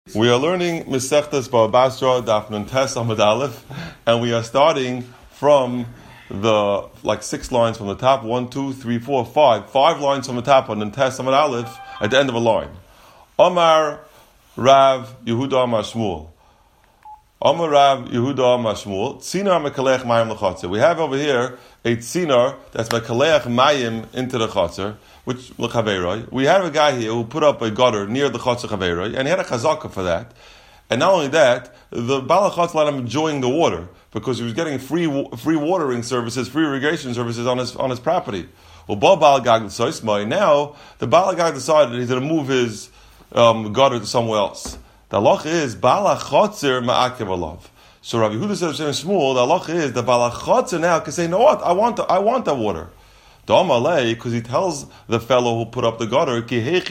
We are learning Masechtas Bava Basra Daf Nun Tes Amud Aleph, and we are starting from the 6 lines from the top. 1, 2, 3, 4, 5. 5 lines from the top on Nun Tes Amud Aleph at the end of a line. Omar Rav Yehuda Amar Shmuel. Omar Rav Yehuda Amar Shmuel. Tzinar mekalech mayim l'chatzer. We have over here a tzinar that's mekalech mayim into the chatzer. Which l'chaveiroi. We have a guy here who put up a gutter near the chatzer chaveiroi, and he had a chazaka for that. And not only that, the Baal HaChatz let him enjoying the water because he was getting free watering services, free irrigation services on his property. Well, Baal Gag now the Baal Gag decided he's going to move his gutter to somewhere else. The halach is Baal HaChatzer ma'akev alav. So Rabbi Yehuda said to Shmuel, the halach is the Baal HaChatzer now can say, "No, what? I want that water." Because he tells the fellow who put up the gutter,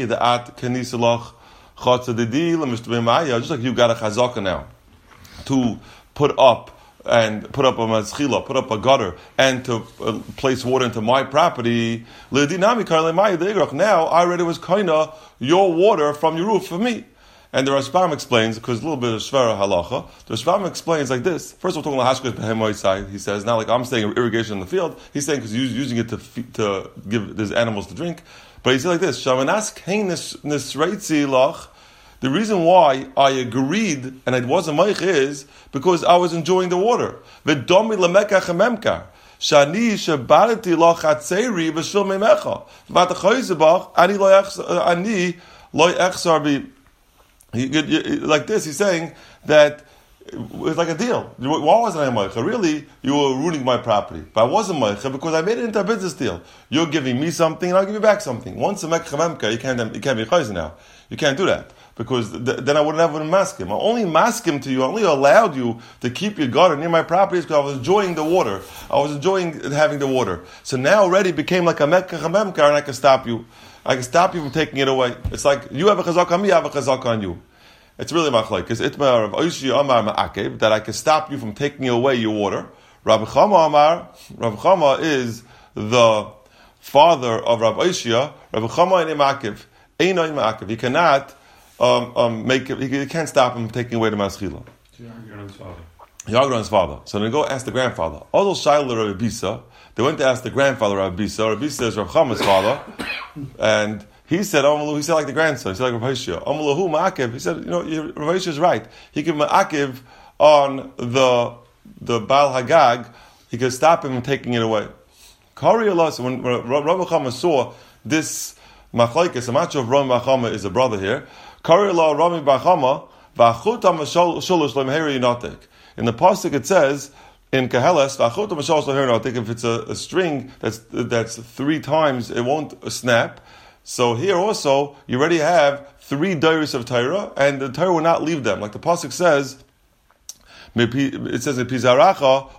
just like you got a chazaka now to put up a mazchila, put up a gutter, and to place water into my property. Now I already was kinda your water from your roof for me. And the Rashbam explains, because a little bit of Shvera halacha, the Rashbam explains like this. First of all, talking about Hashkas side, he says, not like I'm saying irrigation in the field, he's saying because he's using it to give his animals to drink. But he said like this, the reason why I agreed and it wasn't Meich is because I was enjoying the water. Shani shabarati lo chatzeri b'shil meimecha. V'at choyzebach ani lo echsar bi. Like this, he's saying that it's like a deal. Why wasn't I Meicha? Really, you were ruining my property. But I wasn't Meicha because I made it into a business deal. You're giving me something and I'll give you back something. Once a Mekcha Memka, you can't be Chayz now. You can't do that. Because then I wouldn't have mask him. I only mask him to you, I only allowed you to keep your gutter near my property because I was enjoying the water. I was enjoying having the water. So now already became like a Mekcha Memka and I can stop you. I can stop you from taking it away. It's like you have a chazak on me, I have a chazak on you. It's really machlek. It's itmar of Oishia Amar Ma'akev that I can stop you from taking away your water. Rabbi Chama is the father of Rabbi Oishia. Rabbi Chama in Ma'akev, Einoi Ma'akev. He cannot make it. He can't stop him from taking away the maschila. He argued on his father. So they go ask the grandfather. Although Shaila Rabbi Bisa, they went to ask the grandfather Rabbi Bisa. Rabbi Bisa is Rabbi Chama's father, and he said like the grandson. He said like Rav Hoshia. Amalahu ma'akev. He said, Rav Hoshia is right. He can ma'akev on the Baal Hagag. He could stop him from taking it away. Kari Allah. So when Rabbi Chama saw this machlekes, I'm not sure if Rabbi Chama is a brother here. Kari Allah Rabbi Chama v'achutam sholosh lemheri notek. In the pasuk it says in Keheles v'achutam sholosh lemheri notek. If it's a string that's 3 times, it won't snap. So here also, you already have 3 dairies of Torah, and the Torah will not leave them. Like the pasuk says, it says in Pizaracha,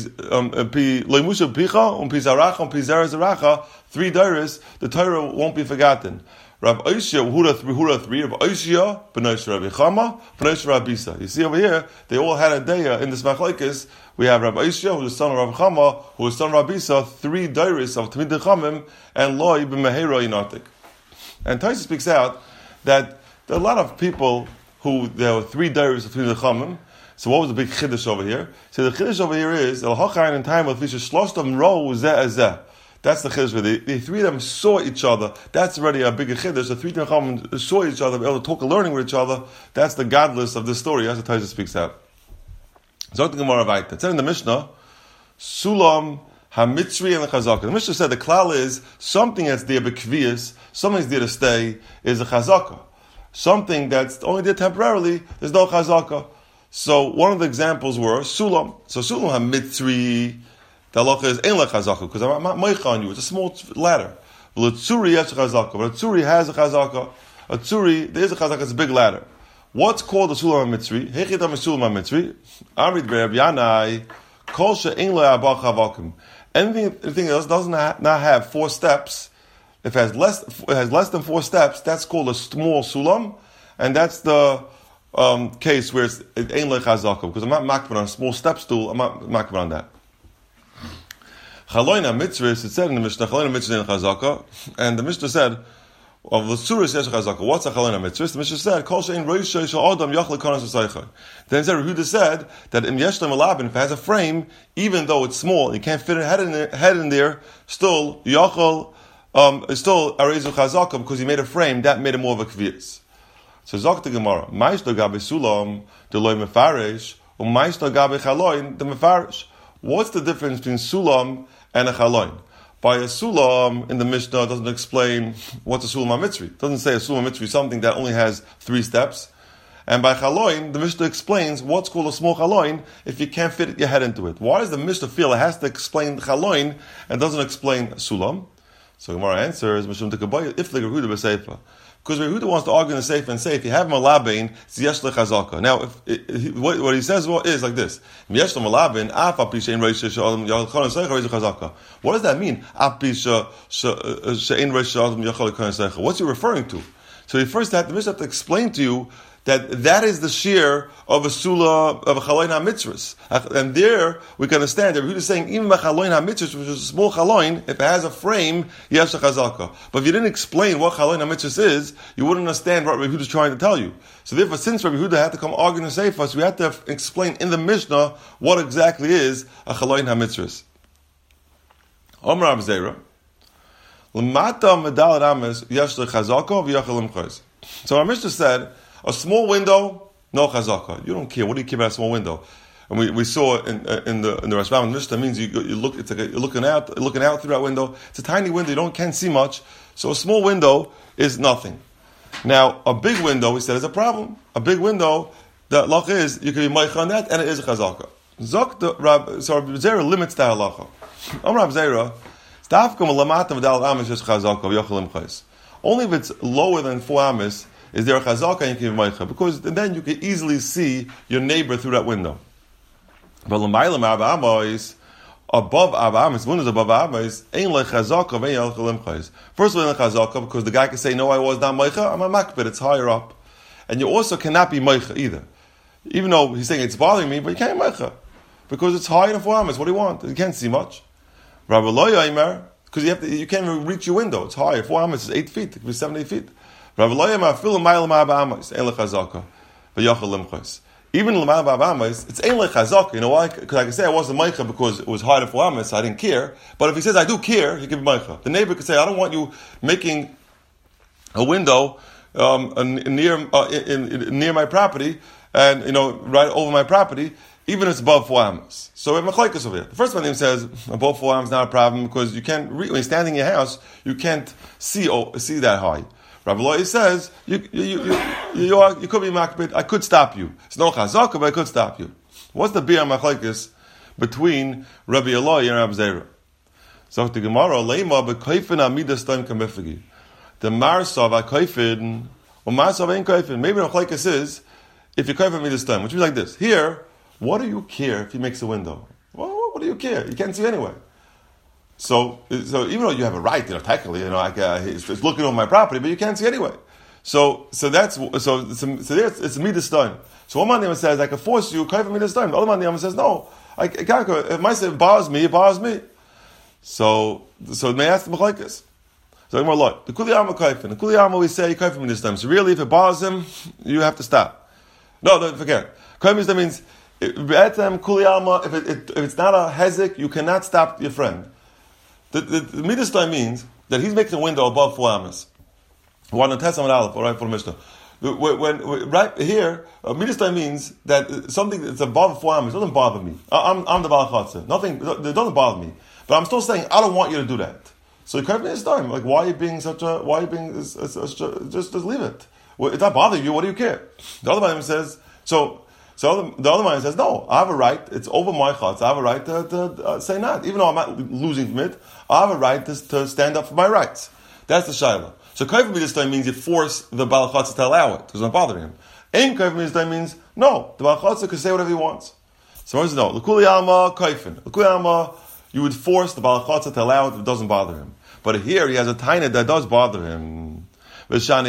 Leimusha Picha, Pizaracha, Pizarazaracha, 3 dairies, the Torah won't be forgotten. Rav Oishia, Hura 3, Rav Oishia, B'nai Rabbi Chama, B'nai Rabbi Bisa. You see over here, they all had a daya in this machlekes. We have Rav Oishia, who is the son of Rav Chama, who is the son of Rabbi Bisa, 3 dairies of Tamid Chamim, and Loi B'mehera Inotik. And Taisa speaks out that there are a lot of people who there were 3 dairies of Tamid Chamim. So what was the big chiddush over here? So the chiddush over here is El Hachayin in time of Fisher Shloshtam Ro Zeh Zeh. That's the chiddush. The 3 of them saw each other. That's already a bigger chiddush. The 3 Tamid Chamim saw each other, able to talk and learning with each other. That's the godless of this story, as the Taisa speaks out. Zok the Gemara Vayta. It said in the Mishnah, Sulam HaMitzri and the Chazaka. The Mishnah said the klal is something that's there b'kviyas, something that's there to stay, is a Chazaka. Something that's only there temporarily, there's no Chazaka. So one of the examples were Sulam. So Sulam HaMitzri, the halacha is Ein Le Chazaka, because I'm not Meicha on you, it's a small ladder. Well, a Tzuri has a Chazaka, but a Tzuri has a Chazaka. A Tzuri, there is a Chazaka, it's a big ladder. What's called the Sulam HaMitzri? Hechidam Sulam HaMitzri. Amrit Be'Rab Yanai, Kol She'ein Le Abach Havakim. Anything else doesn't not have 4 steps. If it has less than 4 steps, that's called a small sulam, and that's the case where it's ein le chazaka. Because I'm not makbid on a small step stool, I'm not makbid on that. Chaloina mitzvahs, it said in the Mishnah, Chaloina mitzvahs in chazaka, and the Mishnah said, of the Suris Yesh Chazaka. What's a Chaloin HaMitzvah? The Mishnah said, Kol Shein Rosh Adam Yachal Konos V'Seichai. Then Rehuda said that in Yeshlam Alabin, if it has a frame, even though it's small, you can't fit a head in there, still Yachal, still Arezu Chazaka, because he made a frame, that made it more of a Kviyas. So Zok the Gemara, Ma'ishto Gabe Sulam, the Loi Mefarish, or Ma'ishto Gabe Chaloin, the Mefarish. What's the difference between Sulam and a Chaloin? By a Sulam in the Mishnah doesn't explain what's a Sulam HaMitzri. It doesn't say a Sulam HaMitzri is something that only has 3 steps. And by Chaloin, the Mishnah explains what's called a small Chaloin if you can't fit your head into it. Why does the Mishnah feel it has to explain Chaloin and doesn't explain Sulam? So Gemara answers, Mishum Tekaboy, if the Rehuda B'Seifa. Because Rehuda wants to argue in the Seifa and say, if you have Malabain, it's Yesh Chazaka. Now, what he says is like this. Yesh Malabain, Af Api Shein Reish She'adam Yachal Konos V'Seicha Reish Chazaka. What does that mean? Api She'in Reish She'adam Yachal Konos V'Seicha. What's he referring to? So the Mishnah have to explain to you that is the shear of a Sula, of a Chaloin HaMitzvahs. And there, we can understand that Rehuda is saying, even by Chaloin HaMitzvahs, which is a small Chaloin, if it has a frame, Yesh Chazaka. But if you didn't explain what Chaloin HaMitzvahs is, you wouldn't understand what Rehuda is trying to tell you. So therefore, since Rehuda had to come argue and say for us, we had to explain in the Mishnah what exactly is a Chaloin HaMitzvahs. Omar Rav Zera, L'mata medal rames Yesh Chazaka v'Yachal Imchos. So our Mishnah said, a small window, no chazaka. You don't care. What do you care about a small window? And we saw in the Rashbam Mishnah means you look. It's like you're looking out through that window. It's a tiny window. You can't see much. So a small window is nothing. Now a big window, we said, is a problem. A big window, the halacha is you can be meicha on that, and it is a chazaka. So Rab Zera limits the halacha. Rab Zera, only if it's lower than 4 amas. Is there a chazaka and you can be meicha? Because then you can easily see your neighbor through that window. But l'maylam abba amas, above abba amas, windows above abba amas, ain't like chazaka, ain't yalchel imchais. First of all, chazaka, because the guy can say, no, I was not meicha, I'm a makbid, it's higher up. And you also cannot be meicha either. Even though he's saying it's bothering me, but you can't be meicha. Because it's higher than 4 amas, what do you want? You can't see much. Rabbi Lo Yomer, because you can't even reach your window, it's higher. 4 amas is 8 feet, it could be 7, 8 feet. Even l'mayla ba'amas, it's ein lechazaka. You know why? Because I can say I wasn't meicha because it was hard for amas, so I didn't care. But if he says I do care, he can be meicha. The neighbor could say I don't want you making a window near my property, and right over my property, even if it's above 4 amas. So we have machlokes over here. The first one says above 4 amas is not a problem because you can't when you're standing in your house, you can't see that high. Rabbi Eloi says, you could be makbid, I could stop you. It's no chazaka, but I could stop you. What's the biyah machlokes between Rabbi Eloi and Rabbi Zera? So the Gemara, leima b'koifin amidas time kamifagi. The marsav ha'koifin, or marsav ain't koifin. Maybe the machlokes is, if you koifin amidas time, which is like this. Here, what do you care if he makes a window? Well, what do you care? You can't see anyway. So even though you have a right, technically, it's looking over my property, but you can't see anyway. So there's it's midas time. So one man says I can force you kaif midas time. The other man says no, I can't. If my say it bothers me, it bothers me. So it may ask the machlokes. So more lot the kuliyama kaifin. The kuliyama we say kaif midas time. So really, if it bothers him, you have to stop. No, forget. Kaif midas time means kuliyama. If it's not a hezek, you cannot stop your friend. The midas time means that he's making a window above 4 amas. One on Testament Aleph, all right, for the Mishnah. When right here, midas time means that something that's above 4 amas doesn't bother me. I'm the Baal Chatzah. Nothing, it doesn't bother me. But I'm still saying, I don't want you to do that. So you can't midas time. Like, why are you being just leave it. Well, it's not bothering you, what do you care? The other man says, So the other man says, no, I have a right, it's over my chutz, I have a right to say not. Even though I'm not losing from it, I have a right to stand up for my rights. That's the shayla. So kaif midas time means you force the Baal Chatzah to allow it, because it's not bothering him. Ein kaif midas time means, no, the Baal Chatzah can say whatever he wants. So he says, no, l'kuli alma kaifin. L'kuli alma, you would force the Baal Chatzah to allow it if it doesn't bother him. But here he has a taina that does bother him. He says,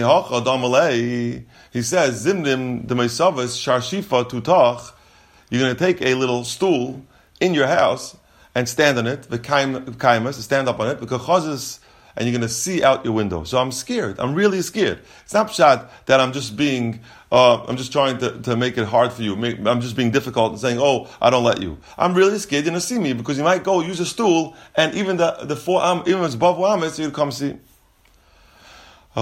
Zimnim the Meisavas Sharshifa Tutach, you're going to take a little stool in your house and stand on it, the kaimas, stand up on it, because and you're going to see out your window. So I'm scared. I'm really scared. It's not pshat that I'm just being, I'm just trying to make it hard for you. I'm just being difficult and saying, oh, I don't let you. I'm really scared you're going to see me because you might go use a stool and even the 4 am, even if it's above 4 amas, you'd come see. There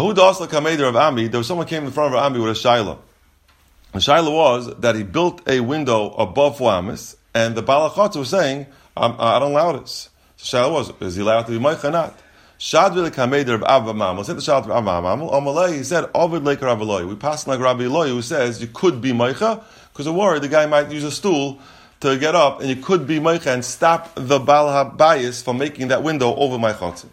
was someone came in front of Ami with a shaila. The shaila was that he built a window above 4 amas, and the balachatz was saying, I don't allow this. So shaila was, is he allowed to be meicha or not? Shad v'le kameder of Abba Mamel. Said the shad of Abba Mamel. Amalei, he said, Ovid like Rabbi Eloi. We passed like Rabbi Eloi, who says you could be meicha because we're worried the guy might use a stool to get up, and you could be meicha and stop the Baal HaBayis from making that window over my chatzim.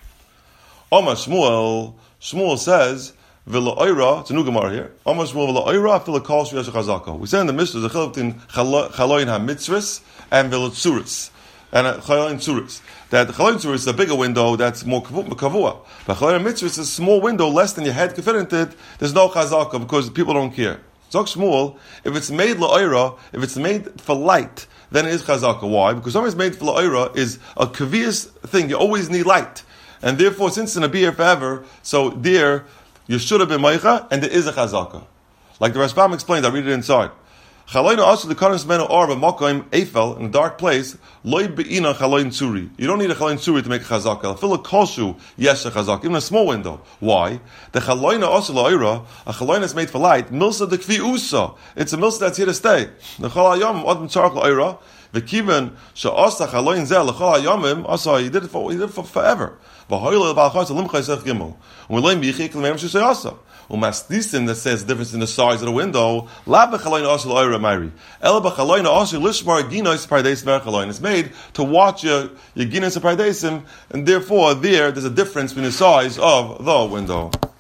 Omar Shmuel says, V'la oira, it's a new Gemara here. Omar Shmuel v'la oira, v'la kol shviyash chazaka. We say in the Mishnah, there's a chiluk between chaloin ha-mitzvahs and v'la tzuris. And chaloin tzuris. That chaloin tzuris is a bigger window that's more kavua. But chaloin ha-mitzvahs is a small window, less than your head can fit into it. There's no chazaka because people don't care. Zok Shmuel, if it's made la'oira, if it's made for light, then it is chazaka. Why? Because something made for la'oira is a kavias thing. You always need light. And therefore, since it's going to be here forever, so there, you should have been meicha, and there is a chazaka. Like the Rashbam explained, I read it inside. Chaloin also the kanas meno arba makoim efel in a dark place. Loy beina chaloin tsuri. You don't need a chaloin tsuri to make a chazaka. Fill a koshu yes a chazaka, even a small window. Why? The chaloin also la'ira, a chaloin is made for light. Milsa de kvi usa. It's a milsa that's here to stay. The chalayom odem tzarach la'ira. The kiven she'asa chaloin zeh l'chol hayomim. Also, he did it for forever. V'hoyle b'alchos alimcha yisach gimel. U'leim yichik l'meim she'asa. Umasdisin that says the difference in the size of the window. La b'chaloin also l'oira mayri. Ela b'chaloin also lishmar ginos pardeis v'chaloin. It's made to watch your ginos pardesim, and therefore there's a difference between the size of the window.